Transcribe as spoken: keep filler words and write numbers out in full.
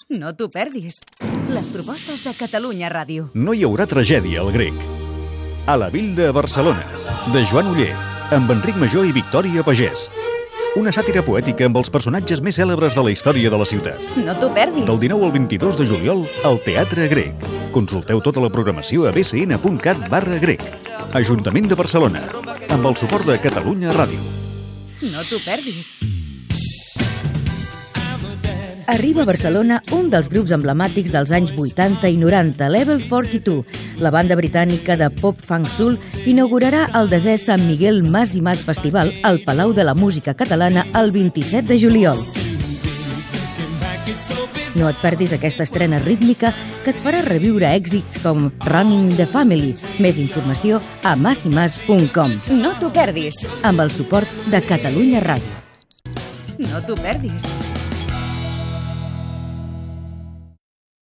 No t'ho perdis. Les propostes de Catalunya Ràdio. No hi haurà tragèdia al grec. A la Vila de Barcelona, de Joan Oller, amb Enric Major i Victòria Pagès. Una sàtira poètica amb els personatges més cèlebres de la història de la ciutat. No t'ho perdis. Del dinou al vint-i-dos de juliol, al Teatre Grec. Consulteu tota la programació a bcn.cat barra grec. Ajuntament de Barcelona, amb el suport de Catalunya Ràdio. No t'ho perdis. Arriba a Barcelona un dels grups emblemàtics dels anys vuitanta i noranta, Level quaranta-dos. La banda britànica de pop-funk soul inaugurarà el desè Sant Miguel Mas i Mas Festival al Palau de la Música Catalana el vint-i-set de juliol. No et perdis aquesta estrena rítmica que et farà reviure èxits com Running the Family. Més informació a massimas punt com. No t'ho perdis. Amb el suport de Catalunya Ràdio. No t'ho perdis.